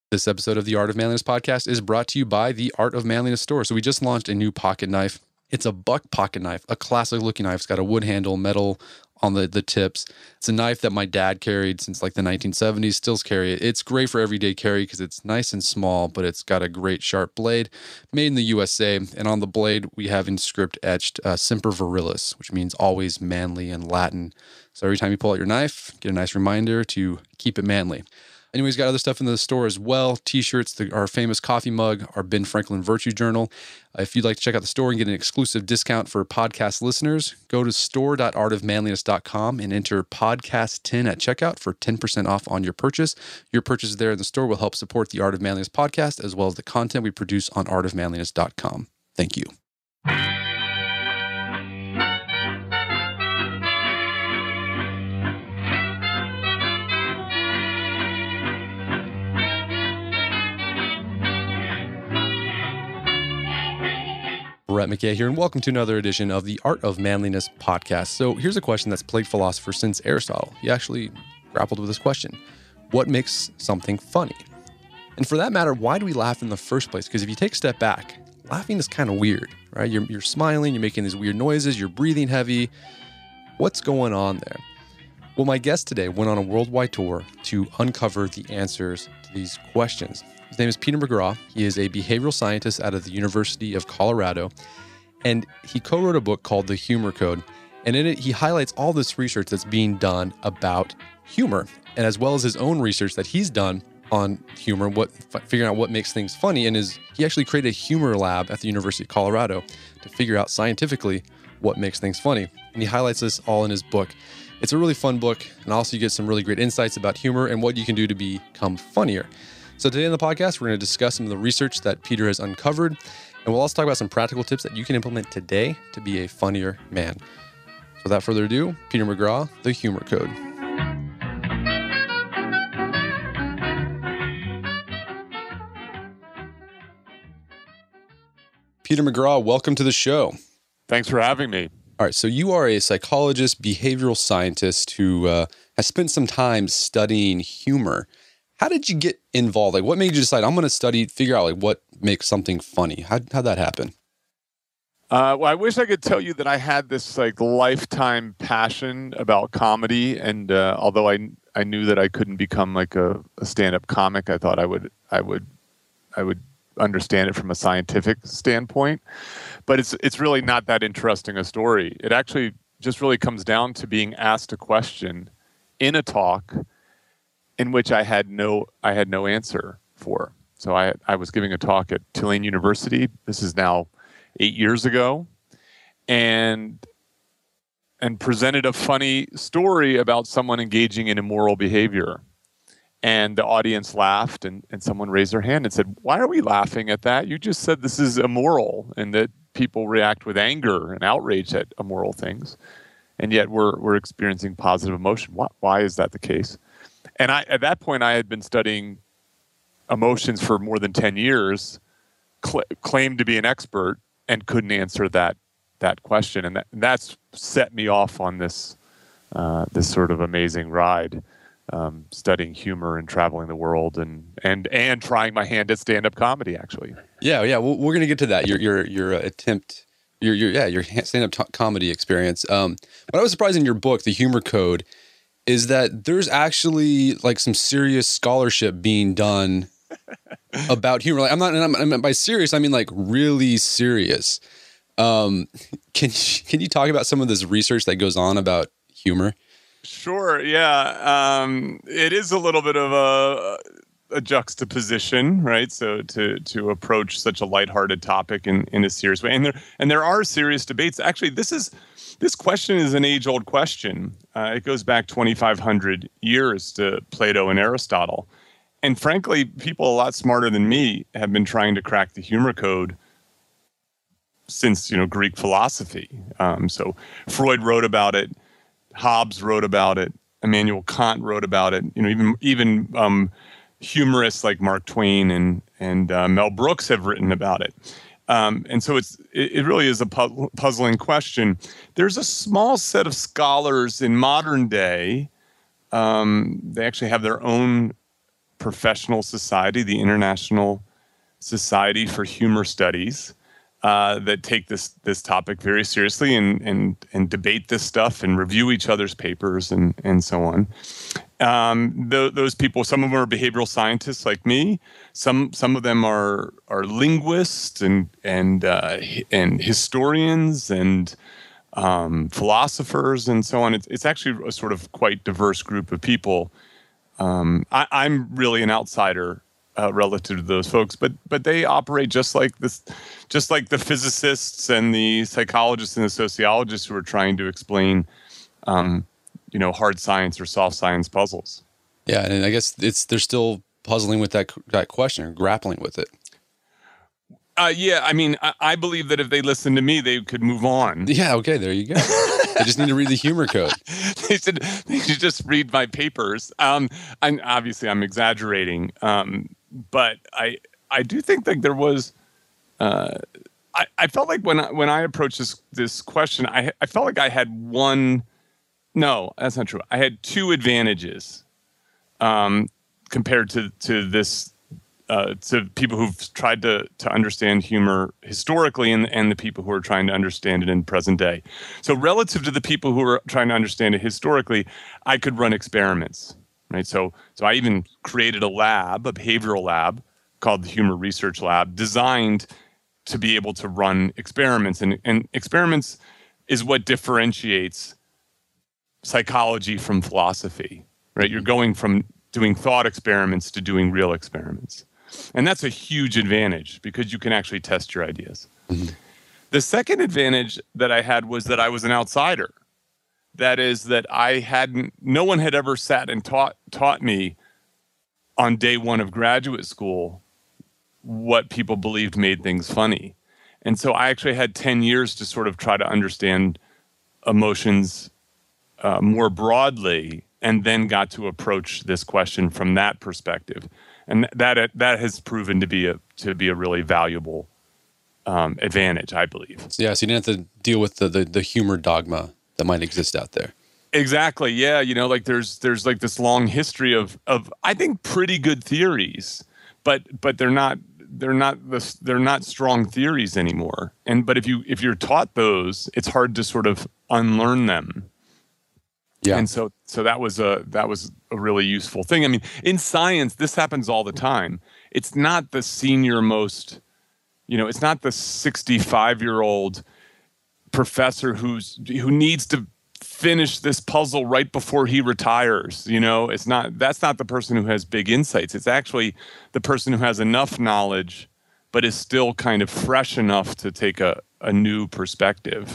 This episode of the Art of Manliness podcast is brought to you by the Art of Manliness store. So we just launched a new pocket knife. It's a buck pocket knife, a classic looking knife. It's got a wood handle, metal on the tips. It's a knife that my dad carried since like the 1970s, still carry it. It's great for everyday carry because it's nice and small, but it's got a great sharp blade, made in the USA. And on the blade, we have in script etched Semper Virilis, which means always manly in Latin. So every time you pull out your knife, get a nice reminder to keep it manly. Anyways, got other stuff in the store as well. T-shirts, our famous coffee mug, our Ben Franklin Virtue Journal. If you'd like to check out the store and get an exclusive discount for podcast listeners, go to store.artofmanliness.com and enter podcast10 at checkout for 10% off on your purchase. Your purchase there in the store will help support the Art of Manliness podcast as well as the content we produce on artofmanliness.com. Thank you. Brett McKay here, and welcome to another edition of the Art of Manliness podcast. So here's a question that's plagued philosophers since Aristotle. He actually grappled with this question. What makes something funny? And for that matter, why do we laugh in the first place? Because if you take a step back, laughing is kind of weird, right? You're smiling, you're making these weird noises, you're breathing heavy. What's going on there? Well, my guest today went on a worldwide tour to uncover the answers to these questions. His name is Peter McGraw. He is a behavioral scientist out of the University of Colorado, and he co-wrote a book called The Humor Code. And in it, he highlights all this research that's being done about humor, and as well as his own research that he's done on humor, figuring out what makes things funny. And he actually created a humor lab at the University of Colorado to figure out scientifically what makes things funny. And he highlights this all in his book. It's a really fun book, and also you get some really great insights about humor and what you can do to become funnier. So today on the podcast, we're going to discuss some of the research that Peter has uncovered, and we'll also talk about some practical tips that you can implement today to be a funnier man. So without further ado, Peter McGraw, The Humor Code. Peter McGraw, welcome to the show. Thanks for having me. All right, so you are a psychologist, behavioral scientist who has spent some time studying humor. How did you get involved? Like, what made you decide, I'm going to figure out what makes something funny? How'd that happen? Well, I wish I could tell you that I had this lifetime passion about comedy. And although I knew that I couldn't become a stand-up comic, I thought I would understand it from a scientific standpoint. But it's really not that interesting a story. It actually just really comes down to being asked a question in a talk in which I had no answer for. So I was giving a talk at Tulane University. This is now 8 years ago, and presented a funny story about someone engaging in immoral behavior. And the audience laughed, and someone raised their hand and said, "Why are we laughing at that? You just said this is immoral and that people react with anger and outrage at immoral things. And yet we're experiencing positive emotion. Why is that the case?" And at that point, I had been studying emotions for more than 10 years, claimed to be an expert, and couldn't answer that question. And that's set me off on this sort of amazing ride, studying humor and traveling the world and trying my hand at stand-up comedy, actually. Yeah. Well, we're going to get to that. Your attempt, your stand-up comedy experience. What I was surprised in your book, The Humor Code, is that there's actually some serious scholarship being done about humor. By serious, I mean really serious. Can you talk about some of this research that goes on about humor? Sure. Yeah. It is a little bit of a juxtaposition, right? So to approach such a lighthearted topic in a serious way, and there are serious debates. Actually, this question is an age-old question. It goes back 2,500 years to Plato and Aristotle. And frankly, people a lot smarter than me have been trying to crack the humor code since, Greek philosophy. So Freud wrote about it. Hobbes wrote about it. Immanuel Kant wrote about it. Even humorists like Mark Twain and Mel Brooks have written about it. And so it really is a puzzling question. There's a small set of scholars in modern day. They actually have their own professional society, the International Society for Humor Studies, that take this topic very seriously and debate this stuff and review each other's papers and so on. Those people, some of them are behavioral scientists like me. Some of them are linguists and historians and philosophers and so on. It's actually a sort of quite diverse group of people. I'm really an outsider relative to those folks, but they operate just like the physicists and the psychologists and the sociologists who are trying to explain, hard science or soft science puzzles. Yeah, and I guess they're still puzzling with that question or grappling with it. Yeah, I mean, I believe that if they listened to me, they could move on. Yeah, okay, there you go. They just need to read the humor code. They should just read my papers. And obviously, I'm exaggerating, but I do think that there was. I felt like when I approached this question, I felt like I had one. No, that's not true. I had two advantages compared to this. To people who've tried to understand humor historically and the people who are trying to understand it in present day. So relative to the people who are trying to understand it historically, I could run experiments, right? So I even created a behavioral lab called the Humor Research Lab, designed to be able to run experiments. And experiments is what differentiates psychology from philosophy, right? You're going from doing thought experiments to doing real experiments. And that's a huge advantage because you can actually test your ideas. Mm-hmm. The second advantage that I had was that I was an outsider. That is that no one had ever sat and taught me on day one of graduate school what people believed made things funny. And so I actually had 10 years to sort of try to understand emotions more broadly, and then got to approach this question from that perspective. And that has proven to be a really valuable advantage, I believe. Yeah, so you didn't have to deal with the humor dogma that might exist out there. Exactly. Yeah, like there's like this long history of I think pretty good theories, but they're not strong theories anymore. But if you're taught those, it's hard to sort of unlearn them. Yeah. And so that was a really useful thing. I mean, in science, this happens all the time. It's not the senior most, it's not the 65-year-old professor who needs to finish this puzzle right before he retires. That's not the person who has big insights. It's actually the person who has enough knowledge, but is still kind of fresh enough to take a new perspective.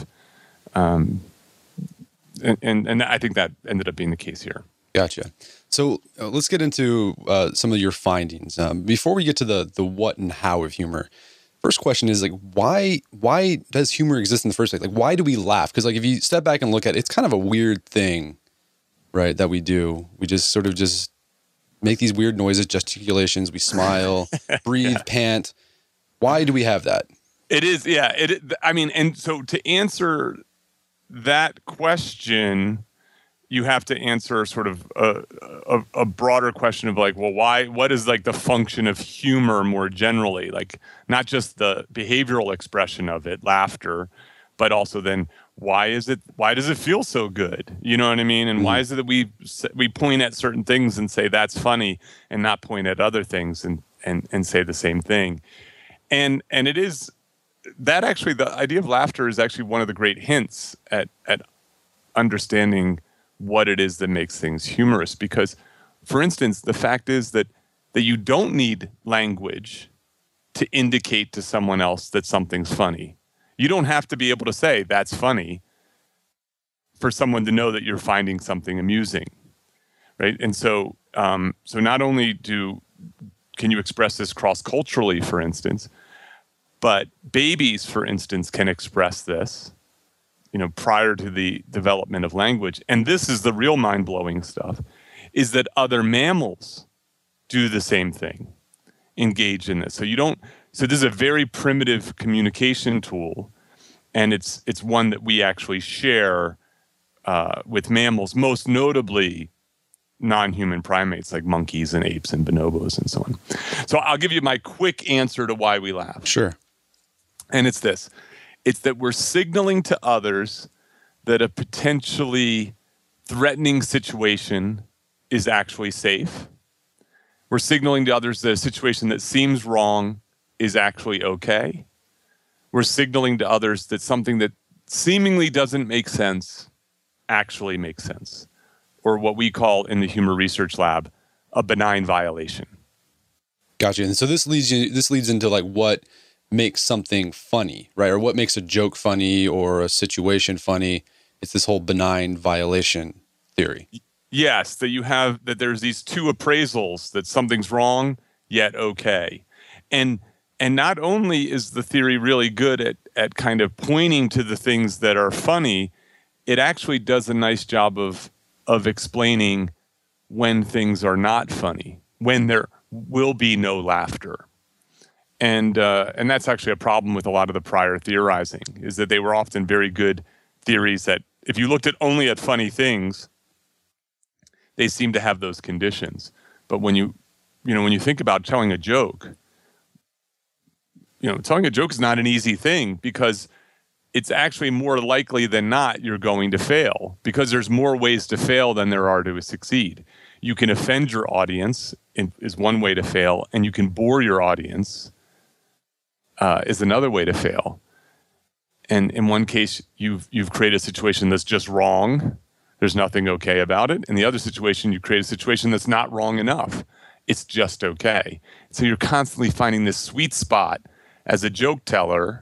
And I think that ended up being the case here. Gotcha. So let's get into some of your findings. Before we get to the what and how of humor, first question is why does humor exist in the first place? Why do we laugh? Because if you step back and look at it, it's kind of a weird thing, right, that we do. We just sort of just make these weird noises, gesticulations, we smile, breathe, pant. Why do we have that? It is, yeah. I mean, and so to answer that question, you have to answer sort of a broader question of what is the function of humor more generally, not just the behavioral expression of it, laughter, but also then why does it feel so good? You know what I mean? And why is it that we point at certain things and say that's funny and not point at other things and say the same thing? And it is that actually, the idea of laughter is actually one of the great hints at understanding what it is that makes things humorous. Because, for instance, the fact is that you don't need language to indicate to someone else that something's funny. You don't have to be able to say that's funny for someone to know that you're finding something amusing, right? And so not only can you express this cross-culturally, for instance, but babies, for instance, can express this, prior to the development of language. And this is the real mind-blowing stuff, is that other mammals do the same thing, engage in this. So this is a very primitive communication tool, and it's one that we actually share with mammals, most notably non-human primates like monkeys and apes and bonobos and so on. So I'll give you my quick answer to why we laugh. Sure. And it's this. It's that we're signaling to others that a potentially threatening situation is actually safe. We're signaling to others that a situation that seems wrong is actually okay. We're signaling to others that something that seemingly doesn't make sense actually makes sense, or what we call in the humor research lab, a benign violation. Gotcha. And so this leads into like what makes something funny, right? Or what makes a joke funny or a situation funny. It's this whole benign violation theory. Yes, that there's these two appraisals that something's wrong, yet okay. And not only is the theory really good at kind of pointing to the things that are funny, it actually does a nice job of explaining when things are not funny, when there will be no laughter. And that's actually a problem with a lot of the prior theorizing, is that they were often very good theories that if you looked only at funny things, they seem to have those conditions. But when you think about telling a joke, telling a joke is not an easy thing, because it's actually more likely than not you're going to fail, because there's more ways to fail than there are to succeed. You can offend your audience is one way to fail, and you can bore your audience is another way to fail. And in one case, you've created a situation that's just wrong. There's nothing okay about it. In the other situation, you create a situation that's not wrong enough. It's just okay. So you're constantly finding this sweet spot as a joke teller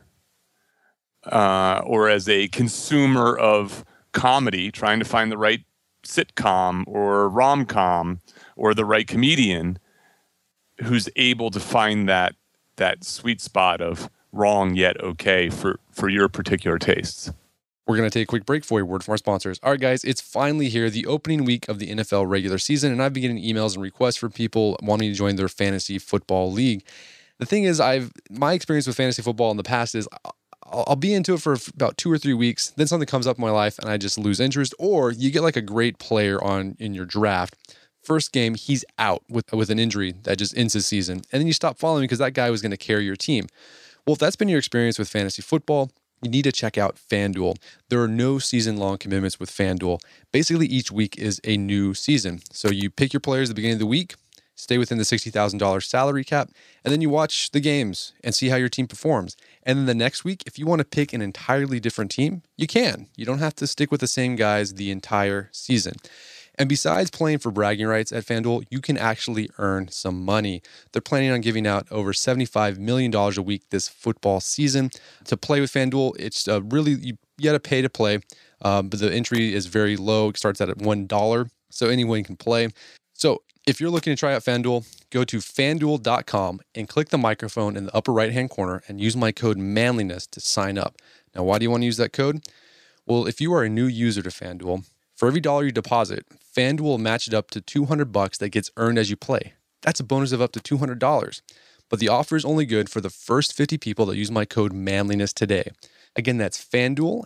or as a consumer of comedy, trying to find the right sitcom or rom-com or the right comedian who's able to find that sweet spot of wrong yet okay for your particular tastes. We're going to take a quick break for a word from our sponsors. All right, guys, it's finally here, the opening week of the NFL regular season, and I've been getting emails and requests from people wanting to join their fantasy football league. The thing is, my experience with fantasy football in the past is I'll be into it for about 2 or 3 weeks, then something comes up in my life and I just lose interest, or you get like a great player in your draft. First game, he's out with an injury that just ends his season, and then you stop following because that guy was going to carry your team. Well, if that's been your experience with fantasy football, you need to check out FanDuel. There are no season-long commitments with FanDuel. Basically, each week is a new season. So you pick your players at the beginning of the week, stay within the $60,000 salary cap, and then you watch the games and see how your team performs. And then the next week, if you want to pick an entirely different team, you can. You don't have to stick with the same guys the entire season. And besides playing for bragging rights at FanDuel, you can actually earn some money. They're planning on giving out over $75 million a week this football season. To play with FanDuel, it's really, you got to pay to play, but the entry is very low. It starts at $1, so anyone can play. So if you're looking to try out FanDuel, go to FanDuel.com and click the microphone in the upper right-hand corner and use my code manliness to sign up. Now, why do you want to use that code? Well, if you are a new user to FanDuel, for every dollar you deposit, FanDuel will match it up to $200 that gets earned as you play. That's a bonus of up to $200. But the offer is only good for the first 50 people that use my code manliness today. Again, that's FanDuel,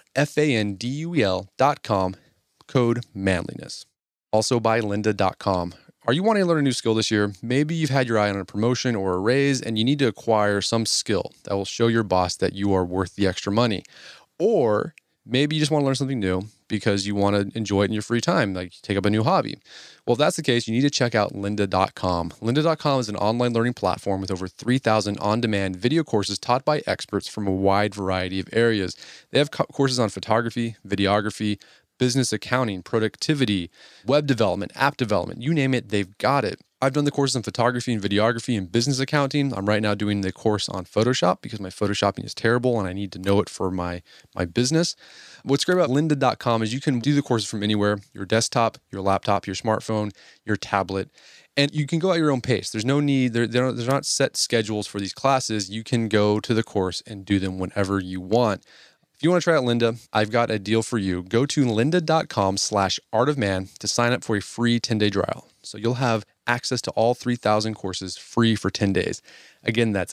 FanDuel.com, code manliness. Also by lynda.com. Are you wanting to learn a new skill this year? Maybe you've had your eye on a promotion or a raise and you need to acquire some skill that will show your boss that you are worth the extra money. Or maybe you just want to learn something new because you want to enjoy it in your free time, like take up a new hobby. Well, if that's the case, you need to check out lynda.com. Lynda.com is an online learning platform with over 3,000 on-demand video courses taught by experts from a wide variety of areas. They have courses on photography, videography, business accounting, productivity, web development, app development, you name it, they've got it. I've done the courses on photography and videography and business accounting. I'm right now doing the course on Photoshop because my Photoshopping is terrible and I need to know it for my business. What's great about lynda.com is you can do the courses from anywhere, your desktop, your laptop, your smartphone, your tablet, and you can go at your own pace. There's no need, there's not set schedules for these classes. You can go to the course and do them whenever you want. If you want to try out Lynda, I've got a deal for you. Go to lynda.com/artofman to sign up for a free 10-day trial. So you'll have access to all 3,000 courses free for 10 days. Again, that's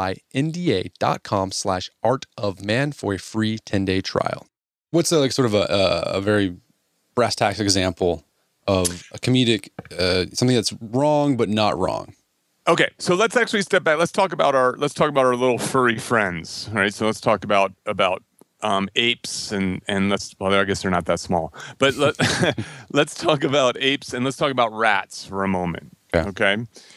lynda.com/artofman for a free 10-day trial. What's a very brass tacks example of a comedic, something that's wrong but not wrong. Okay, so let's actually step back. Let's talk about our little furry friends. All right, so let's talk about apes and I guess they're not that small, but let's talk about apes and let's talk about rats for a moment. Okay.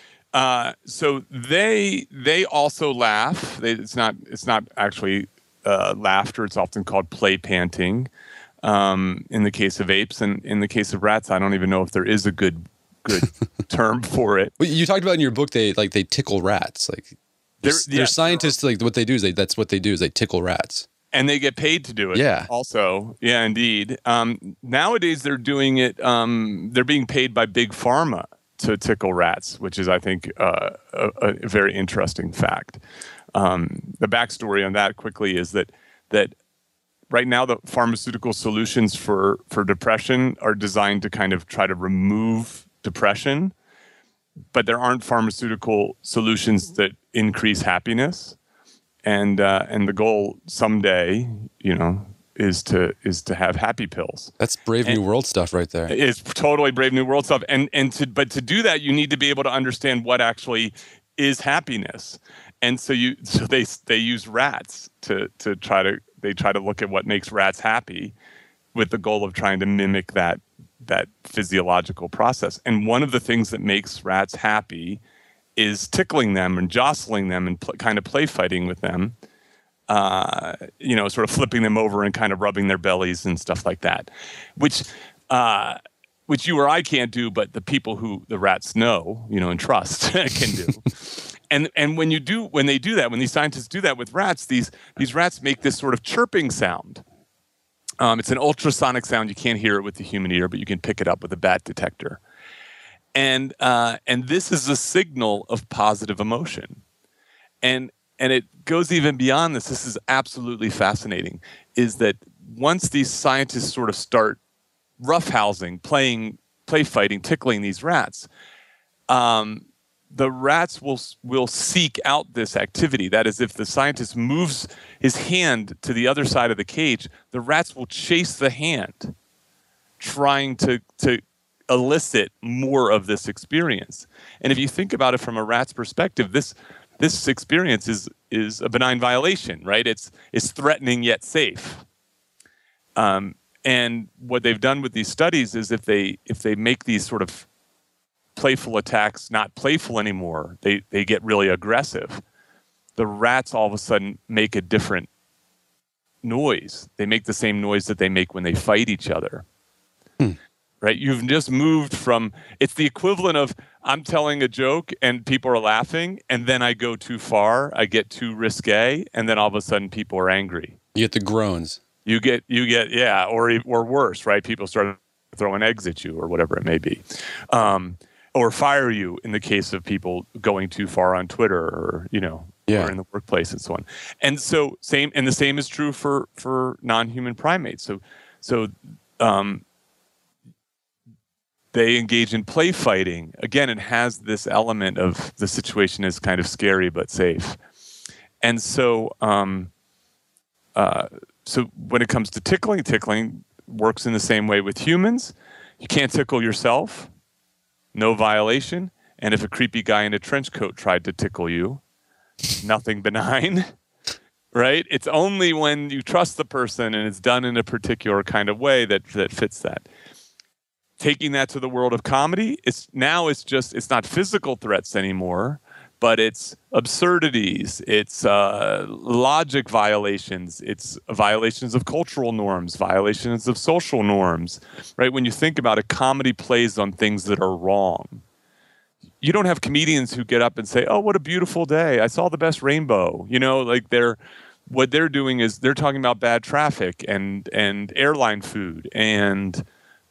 So they also laugh. It's not actually laughter. It's often called play panting. In the case of apes, and in the case of rats, I don't even know if there is a good term for it. Well, you talked about in your book they tickle rats. Like they're scientists. Like what they do is that's what they do is they tickle rats. And they get paid to do it. Yeah. Also, yeah, indeed. Nowadays, they're doing it. They're being paid by big pharma to tickle rats, which is, I think, a very interesting fact. The backstory on that quickly is that right now the pharmaceutical solutions for depression are designed to kind of try to remove depression, but there aren't pharmaceutical solutions that increase happiness. And the goal someday, is to have happy pills. That's Brave New World stuff right there. It's totally Brave New World stuff. But to do that, you need to be able to understand what actually is happiness. And so they use rats to try to look at what makes rats happy, with the goal of trying to mimic that physiological process. And one of the things that makes rats happy is tickling them and jostling them and kind of play fighting with them, sort of flipping them over and kind of rubbing their bellies and stuff like that, which you or I can't do, but the people who the rats know, and trust can do. And when they do that, when these scientists do that with rats, these rats make this sort of chirping sound. It's an ultrasonic sound. You can't hear it with the human ear, but you can pick it up with a bat detector. And this is a signal of positive emotion. And it goes even beyond this. This is absolutely fascinating, is that once these scientists sort of start roughhousing, play fighting, tickling these rats, the rats will seek out this activity. That is, if the scientist moves his hand to the other side of the cage, the rats will chase the hand, trying to elicit more of this experience. And if you think about it from a rat's perspective, this experience is a benign violation, right? It's threatening yet safe. And what they've done with these studies is if they make these sort of playful attacks not playful anymore, they get really aggressive. The rats all of a sudden make a different noise. They make the same noise that they make when they fight each other. Right? You've just moved from, it's the equivalent of I'm telling a joke and people are laughing, and then I go too far, I get too risque, and then all of a sudden people are angry. You get the groans. You get yeah, or worse, right? People start throwing eggs at you or whatever it may be. Or fire you in the case of people going too far on Twitter or, or in the workplace and so on. And so the same is true for non-human primates. So they engage in play fighting. Again, it has this element of the situation is kind of scary but safe. And so so when it comes to tickling works in the same way with humans. You can't tickle yourself, no violation. And if a creepy guy in a trench coat tried to tickle you, nothing benign, right? It's only when you trust the person and it's done in a particular kind of way that fits that. Taking that to the world of comedy, it's not physical threats anymore, but it's absurdities, it's logic violations, it's violations of cultural norms, violations of social norms, right? When you think about it, comedy plays on things that are wrong. You don't have comedians who get up and say, "Oh, what a beautiful day! I saw the best rainbow." What they're doing is they're talking about bad traffic and airline food and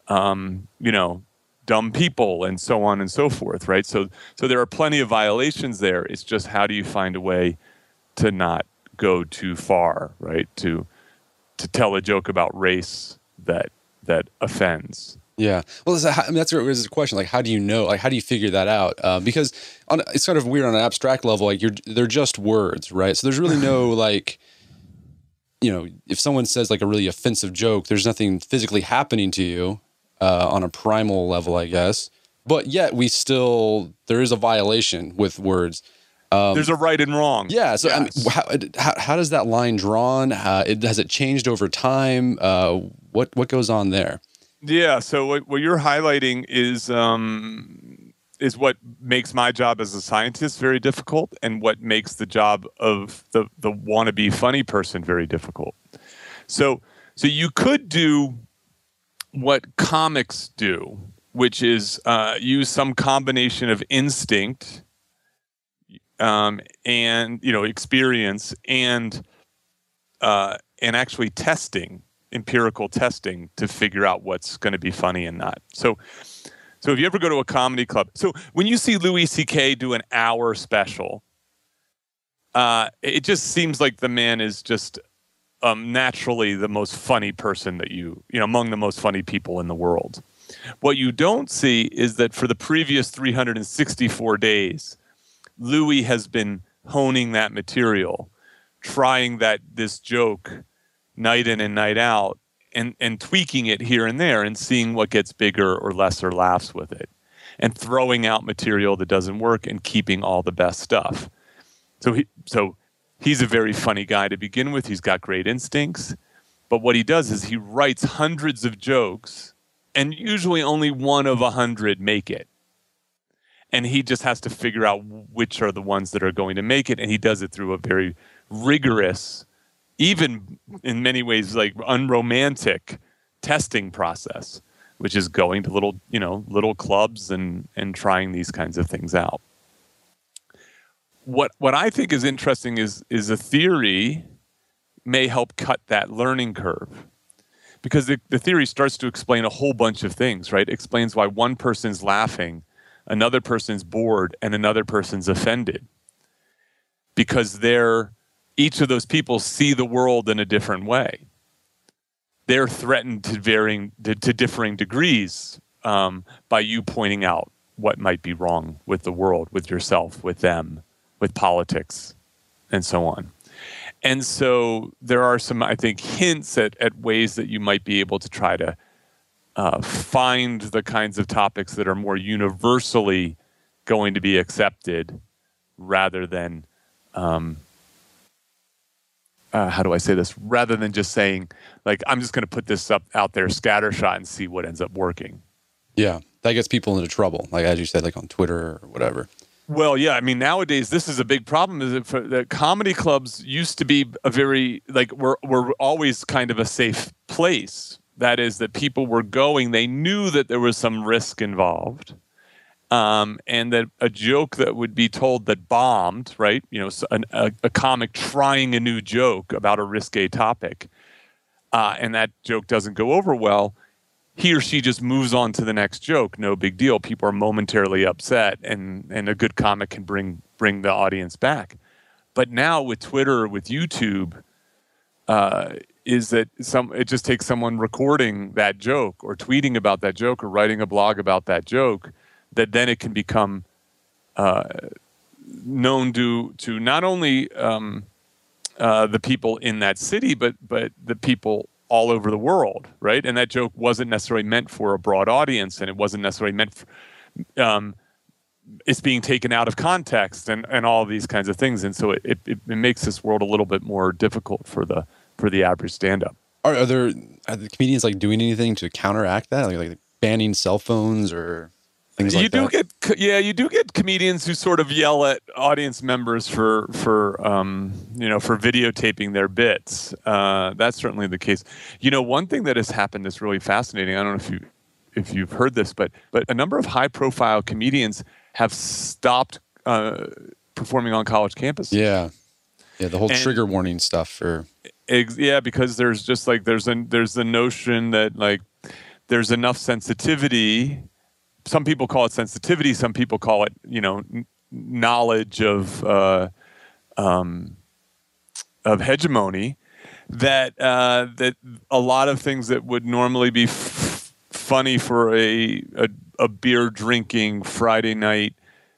dumb people and so on and so forth, right? So there are plenty of violations there. It's just how do you find a way to not go too far, right? To tell a joke about race that offends. Yeah. Well, that's where there's a question. Like, how do you know? Like, how do you figure that out? Because it's kind of weird on an abstract level. Like, they're just words, right? So there's really no like, if someone says like a really offensive joke, there's nothing physically happening to you. on a primal level, I guess. But yet there is a violation with words. There's a right and wrong. Yeah. So yes. I mean, how does that line drawn? Has it changed over time? What goes on there? Yeah. So what you're highlighting is what makes my job as a scientist very difficult, and what makes the job of the wannabe funny person very difficult. So you could do what comics do, which is use some combination of instinct and experience and actually empirical testing to figure out what's going to be funny and not. So if you ever go to a comedy club, so when you see Louis C.K. do an hour special, it just seems like the man is just naturally the most funny person that among the most funny people in the world. What you don't see is that for the previous 364 days, Louis has been honing that material, trying this joke night in and night out, and tweaking it here and there and seeing what gets bigger or lesser laughs with it, and throwing out material that doesn't work and keeping all the best stuff. So he's a very funny guy to begin with. He's got great instincts. But what he does is he writes hundreds of jokes, and usually only one of 100 make it. And he just has to figure out which are the ones that are going to make it. And he does it through a very rigorous, even in many ways like unromantic testing process, which is going to little clubs and trying these kinds of things out. What I think is interesting is a theory may help cut that learning curve, because the theory starts to explain a whole bunch of things, right? It explains why one person's laughing, another person's bored, and another person's offended, because each of those people see the world in a different way. They're threatened to differing degrees by you pointing out what might be wrong with the world, with yourself, with them, with politics, and so on. And so there are some, I think, hints at ways that you might be able to try to find the kinds of topics that are more universally going to be accepted, rather than how do I say this? Rather than just saying, like, I'm just going to put this out there scattershot and see what ends up working. Yeah, that gets people into trouble, like as you said, like on Twitter or whatever. Well, yeah, I mean, nowadays this is a big problem. Is that the comedy clubs used to be a very we're always kind of a safe place. That is, that people were going, they knew that there was some risk involved, and that a joke that would be told that bombed, right? A comic trying a new joke about a risque topic, and that joke doesn't go over well, he or she just moves on to the next joke. No big deal. People are momentarily upset, and a good comic can bring the audience back. But now with Twitter or with YouTube, is that it just takes someone recording that joke or tweeting about that joke or writing a blog about that joke, that then it can become known to not only the people in that city, but the people all over the world, right? And that joke wasn't necessarily meant for a broad audience, and it wasn't necessarily meant for, it's being taken out of context and all of these kinds of things. And so it makes this world a little bit more difficult for the average stand-up. Are the comedians like doing anything to counteract that, like banning cell phones or things like that? You do get comedians who sort of yell at audience members for videotaping their bits. That's certainly the case. One thing that has happened that's really fascinating, I don't know if you've heard this, but a number of high-profile comedians have stopped performing on college campuses. Yeah, the whole trigger warning stuff because there's just there's the notion that there's enough sensitivity. Some people call it sensitivity. Some people call it, knowledge of hegemony. That a lot of things that would normally be funny for a beer drinking Friday night,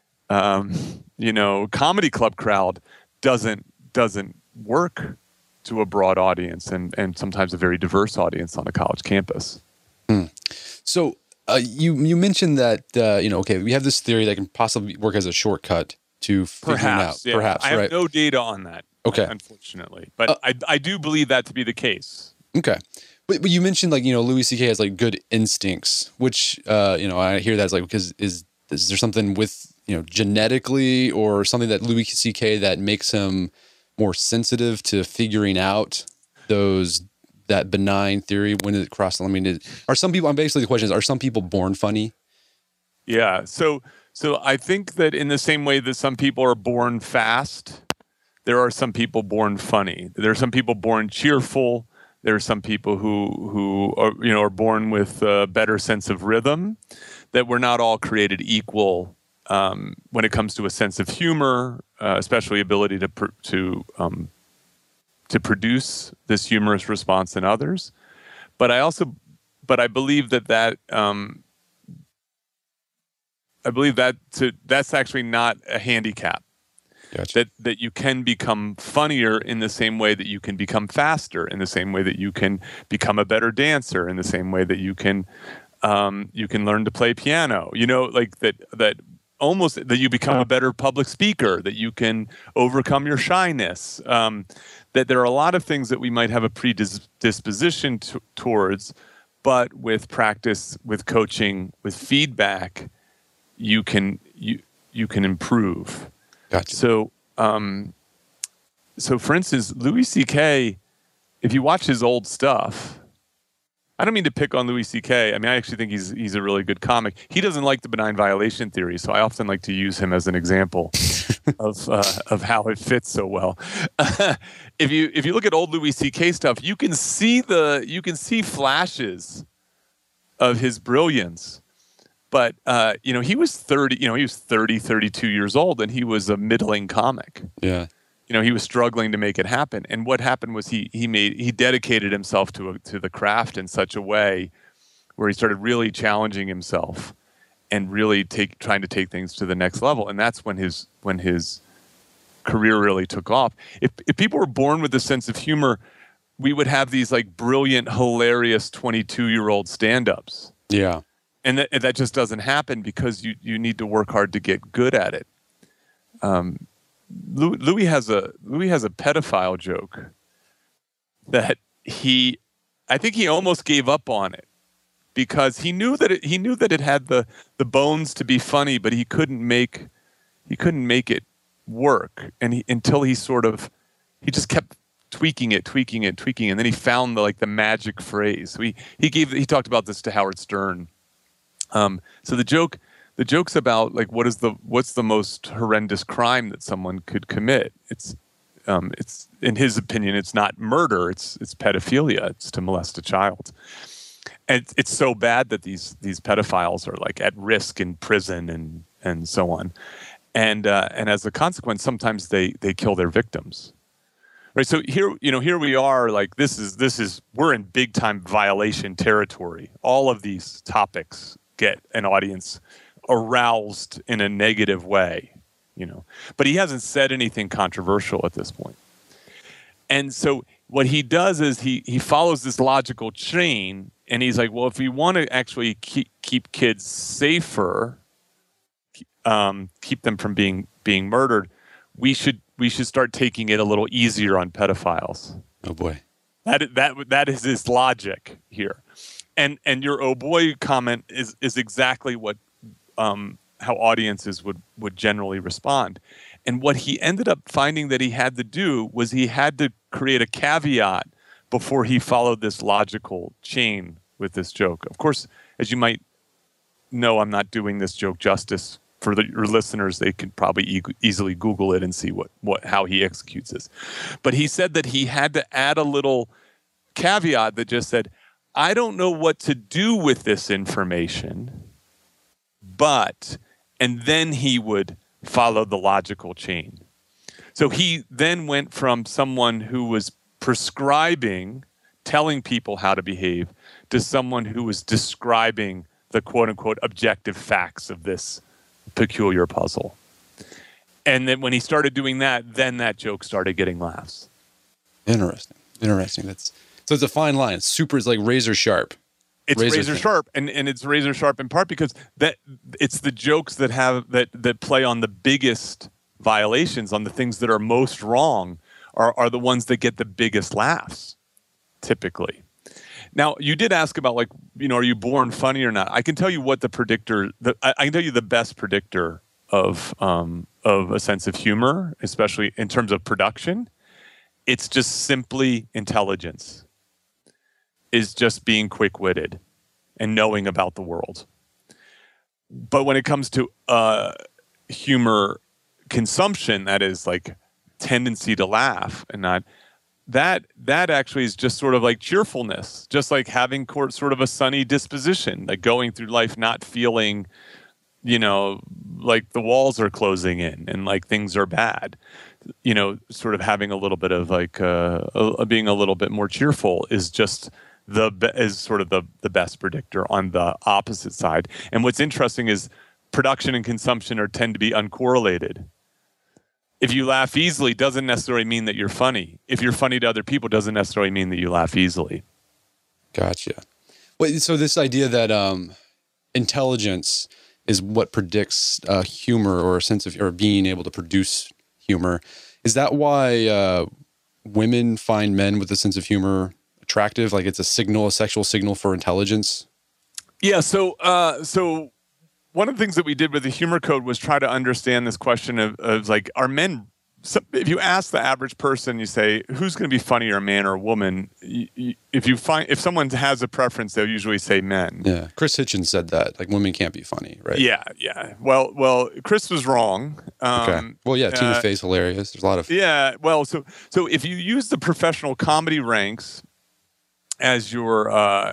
comedy club crowd doesn't work to a broad audience and sometimes a very diverse audience on a college campus. So you mentioned that okay, we have this theory that can possibly work as a shortcut to figuring out. Yeah. Perhaps, I have right? no data on that. Okay. Unfortunately, but I do believe that to be the case. Okay. But you mentioned Louis C.K. has like good instincts, which I hear that as like because is there something with genetically or something that Louis C.K. that makes him more sensitive to figuring out that benign theory when it crosses? I mean, are some people? Basically the question is: are some people born funny? Yeah. So I think that in the same way that some people are born fast, there are some people born funny. There are some people born cheerful. There are some people who are born with a better sense of rhythm. That we're not all created equal when it comes to a sense of humor, especially ability to produce this humorous response in others. But I believe that's actually not a handicap. Gotcha. That you can become funnier in the same way that you can become faster, in the same way that you can become a better dancer, in the same way that you can learn to play piano. Like that almost that you become a better public speaker, that you can overcome your shyness. That there are a lot of things that we might have a predisposition towards, but with practice, with coaching, with feedback, you can improve. Gotcha. So for instance, Louis C.K., if you watch his old stuff, I don't mean to pick on Louis C.K. I mean, I actually think he's a really good comic. He doesn't like the benign violation theory, so I often like to use him as an example of how it fits so well. If you look at old Louis C.K. stuff, you can see flashes of his brilliance. But, he was 32 years old and he was a middling comic. Yeah. He was struggling to make it happen. And what happened was he dedicated himself to the craft in such a way where he started really challenging himself and really trying to take things to the next level. And that's when his career really took off. If people were born with a sense of humor, we would have these like brilliant, hilarious 22-year-old stand-ups. Yeah. And that just doesn't happen because you need to work hard to get good at it. Louis has a pedophile joke that I think he almost gave up on it because he knew that it had the bones to be funny, but he couldn't make it work, and until he just kept tweaking it, and then he found the magic phrase. So he talked about this to Howard Stern. So the joke's about what's the most horrendous crime that someone could commit. It's in his opinion, it's not murder. It's pedophilia. It's to molest a child. And it's so bad that these pedophiles are at risk in prison and so on. And as a consequence, sometimes they kill their victims. Right. So here we are, we're in big time violation territory. All of these topics get an audience aroused in a negative way, but he hasn't said anything controversial at this point. And so what he does is he follows this logical chain, and he's like, well, if we want to actually keep kids safer, keep them from being murdered, we should start taking it a little easier on pedophiles. Oh boy. That is his logic here. And your oh boy comment is exactly what how audiences would generally respond. And what he ended up finding that he had to do was he had to create a caveat before he followed this logical chain with this joke. Of course, as you might know, I'm not doing this joke justice. For your listeners, they can probably easily Google it and see how he executes this. But he said that he had to add a little caveat that just said, I don't know what to do with this information, and then he would follow the logical chain. So he then went from someone who was prescribing, telling people how to behave, to someone who was describing the quote unquote objective facts of this peculiar puzzle. And then when he started doing that, then that joke started getting laughs. Interesting. So it's a fine line. It's like razor sharp. It's razor sharp, and it's razor sharp in part because that it's the jokes that play on the biggest violations, on the things that are most wrong, are the ones that get the biggest laughs, typically. Now, you did ask about, like, are you born funny or not? I can tell you what I can tell you the best predictor of a sense of humor, especially in terms of production. It's just simply intelligence. Is just being quick-witted and knowing about the world. But when it comes to humor consumption, that is like tendency to laugh and not, that actually is just sort of like cheerfulness, just like having sort of a sunny disposition, like going through life not feeling, like the walls are closing in and like things are bad. Sort of having a little bit of like being a little bit more cheerful is just sort of the best predictor on the opposite side. And what's interesting is production and consumption tend to be uncorrelated. If you laugh easily, doesn't necessarily mean that you're funny. If you're funny to other people, doesn't necessarily mean that you laugh easily. Gotcha. Wait, so this idea that intelligence is what predicts humor or a sense of, or being able to produce humor, is that why women find men with a sense of humor attractive? Like it's a sexual signal for intelligence? Yeah. So one of the things that we did with the humor code was try to understand this question of like, are men, if you ask the average person, you say, who's going to be funnier, a man or a woman? If someone has a preference, they'll usually say men. Yeah. Chris Hitchens said that, like, women can't be funny, right? Yeah. Yeah. Well, Chris was wrong. Okay. Well, yeah, Tina Fey's hilarious. There's a lot of... Yeah. Well, so if you use the professional comedy ranks as your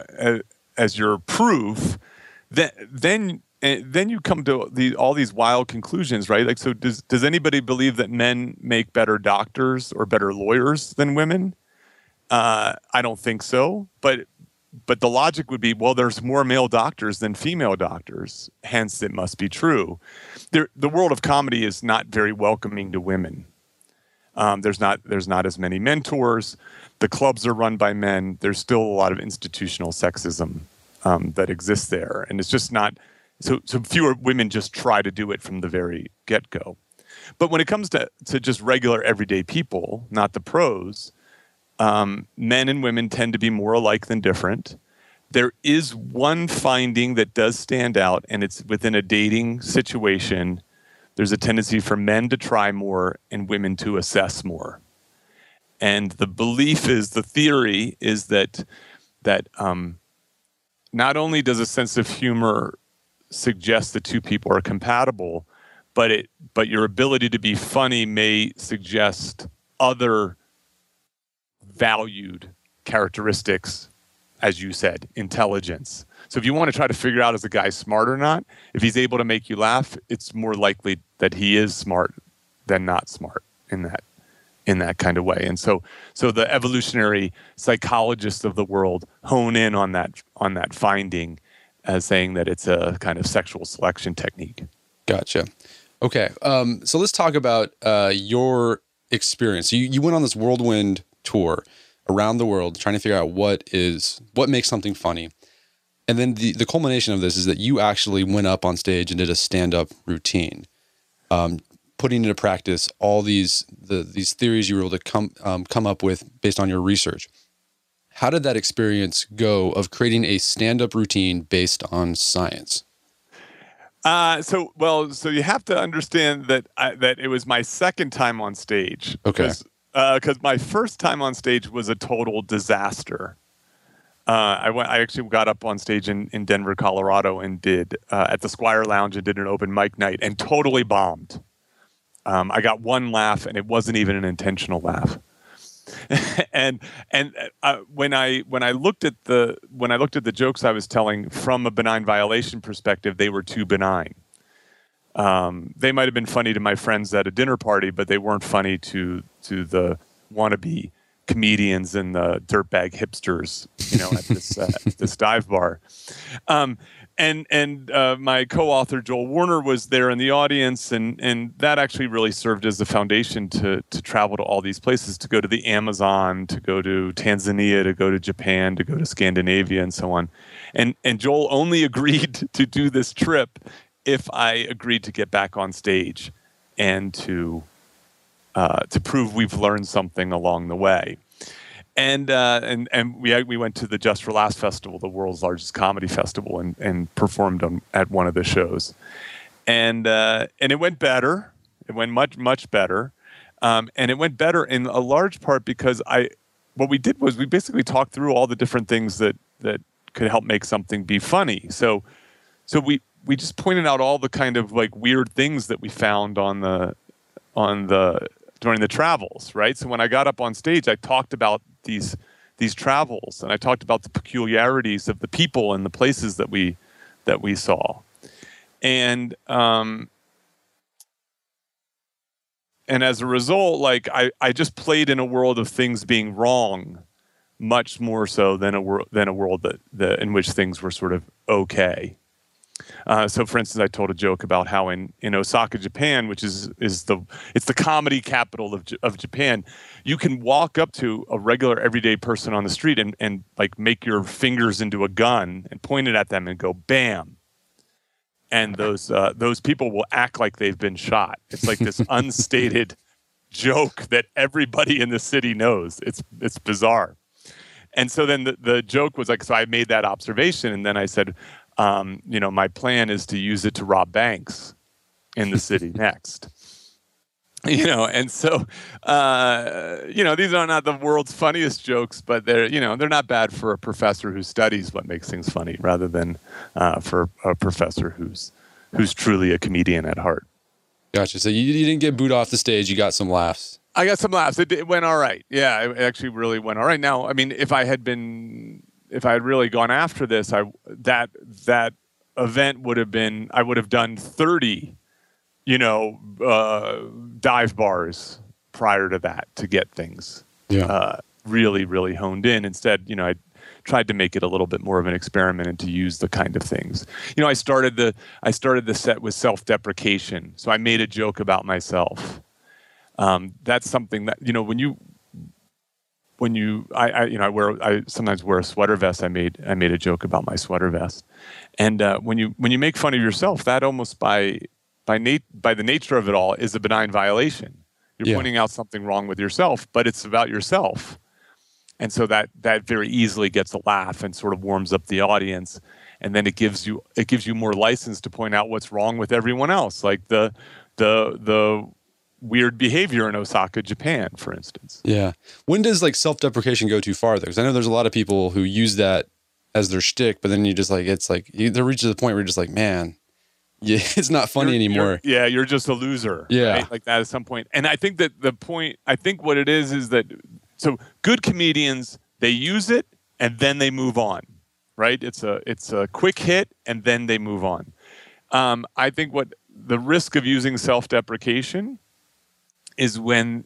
proof, then you come to all these wild conclusions, right? Like, so does anybody believe that men make better doctors or better lawyers than women? I don't think so. But the logic would be, well, there's more male doctors than female doctors, hence it must be true. The world of comedy is not very welcoming to women. There's not as many mentors. The clubs are run by men. There's still a lot of institutional sexism that exists there, and it's just not. So fewer women just try to do it from the very get-go. But when it comes to just regular everyday people, not the pros, men and women tend to be more alike than different. There is one finding that does stand out, and it's within a dating situation. There's a tendency for men to try more and women to assess more. And the theory is that not only does a sense of humor suggest the two people are compatible, but your ability to be funny may suggest other valued characteristics, as you said, intelligence. So if you want to try to figure out is a guy smart or not, if he's able to make you laugh, it's more likely that he is smart than not smart in that kind of way. And so the evolutionary psychologists of the world hone in on that finding as saying that it's a kind of sexual selection technique. Gotcha. Okay. So let's talk about your experience. You went on this whirlwind tour around the world trying to figure out what makes something funny. And then the culmination of this is that you actually went up on stage and did a stand-up routine, putting into practice all these theories you were able to come up with based on your research. How did that experience go of creating a stand-up routine based on science? So you have to understand that it was my second time on stage. Okay. Because my first time on stage was a total disaster. I actually got up on stage in Denver, Colorado, and did at the Squire Lounge and did an open mic night and totally bombed. I got one laugh, and it wasn't even an intentional laugh. and when I looked at the jokes I was telling from a benign violation perspective, they were too benign. They might have been funny to my friends at a dinner party, but they weren't funny to the wannabe comedians and the dirtbag hipsters, at this dive bar. My co-author Joel Warner was there in the audience, and that actually really served as the foundation to travel to all these places, to go to the Amazon, to go to Tanzania, to go to Japan, to go to Scandinavia, and so on. And Joel only agreed to do this trip if I agreed to get back on stage and to prove we've learned something along the way. And we went to the Just for Laughs Festival, the world's largest comedy festival, and performed at one of the shows. And it went better. It went much better. And it went better in a large part because what we did was we basically talked through all the different things that could help make something be funny. So we just pointed out all the kind of like weird things that we found during the travels, right? So when I got up on stage, I talked about these travels, and I talked about the peculiarities of the people and the places that we saw, and as a result, like I just played in a world of things being wrong, much more so than a world that in which things were sort of okay. So, for instance, I told a joke about how in Osaka, Japan, which is the comedy capital of Japan, you can walk up to a regular everyday person on the street and like make your fingers into a gun and point it at them and go bam, and those people will act like they've been shot. It's like this unstated joke that everybody in the city knows. It's bizarre. And so then the joke was like, so I made that observation, and then I said, my plan is to use it to rob banks in the city next. And so, these are not the world's funniest jokes, but they're not bad for a professor who studies what makes things funny, rather than for a professor who's truly a comedian at heart. Gotcha. So you didn't get booed off the stage. You got some laughs. I got some laughs. It went all right. Yeah, it actually really went all right. Now, I mean, if I had really gone after this, that event would have been, I would have done 30, dive bars prior to that to get things really, really honed in. Instead, I tried to make it a little bit more of an experiment and to use the kind of things. I started the set with self-deprecation. So I made a joke about myself. That's something that, I sometimes wear a sweater vest. I made a joke about my sweater vest, and when you make fun of yourself, that almost by the nature of it all is a benign violation. You're pointing out something wrong with yourself, but it's about yourself, and so that very easily gets a laugh and sort of warms up the audience, and then it gives you more license to point out what's wrong with everyone else, like the weird behavior in Osaka, Japan, for instance. Yeah. When does like self-deprecation go too far though? Because I know there's a lot of people who use that as their shtick, but then you just like, it's like, they reach to the point where you're just like, man, it's not funny anymore. You're just a loser. Yeah. Right? Like that at some point. And I think that what it is that, so good comedians, they use it and then they move on, right? It's a quick hit and then they move on. I think what the risk of using self-deprecation is when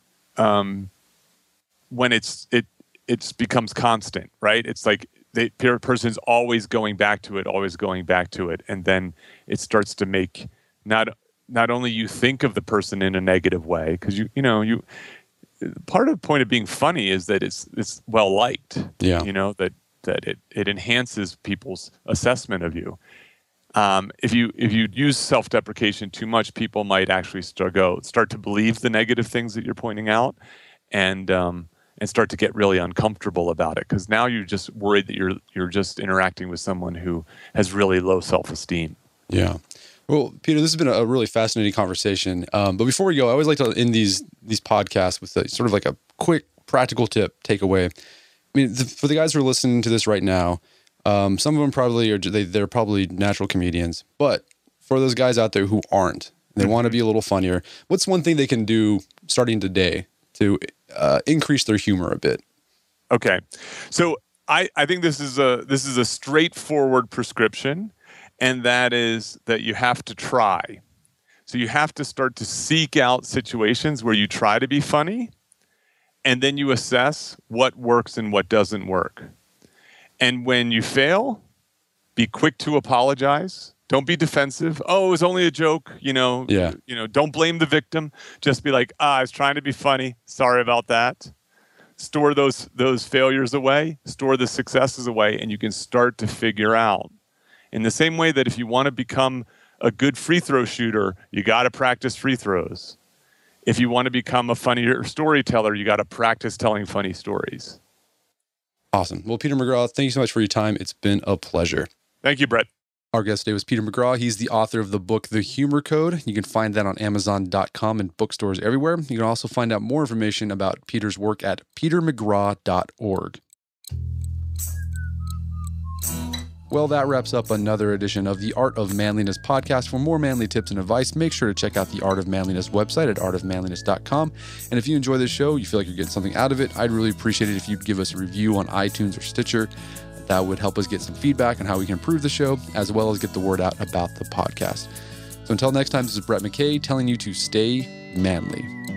it becomes constant, right? It's like the person's always going back to it, and then it starts to make not only you think of the person in a negative way, because you part of the point of being funny is that it's well liked. Yeah. That it enhances people's assessment of you. If you use self-deprecation too much, people might actually start to believe the negative things that you're pointing out, and start to get really uncomfortable about it, because now you're just worried that you're just interacting with someone who has really low self-esteem. Yeah. Well, Peter, this has been a really fascinating conversation. But before we go, I always like to end these podcasts with sort of like a quick practical tip takeaway. I mean, for the guys who are listening to this right now, some of them probably they're probably natural comedians, but for those guys out there who aren't, they want to be a little funnier, what's one thing they can do starting today to increase their humor a bit? Okay. So I think this is a straightforward prescription, and that is that you have to try. So you have to start to seek out situations where you try to be funny, and then you assess what works and what doesn't work. And when you fail, Be quick to apologize. Don't be defensive. Oh, it was only a joke. Don't blame the victim. Just be like, I was trying to be funny. Sorry about that. Store those failures away. Store the successes away, and you can start to figure out. In the same way that if you want to become a good free throw shooter, you got to practice free throws. If you want to become a funnier storyteller, you got to practice telling funny stories. Awesome. Well, Peter McGraw, thank you so much for your time. It's been a pleasure. Thank you, Brett. Our guest today was Peter McGraw. He's the author of the book, The Humor Code. You can find that on Amazon.com and bookstores everywhere. You can also find out more information about Peter's work at petermcgraw.org. Well, that wraps up another edition of the Art of Manliness podcast. For more manly tips and advice, make sure to check out the Art of Manliness website at artofmanliness.com. And if you enjoy this show, you feel like you're getting something out of it, I'd really appreciate it if you'd give us a review on iTunes or Stitcher. That would help us get some feedback on how we can improve the show, as well as get the word out about the podcast. So until next time, this is Brett McKay telling you to stay manly.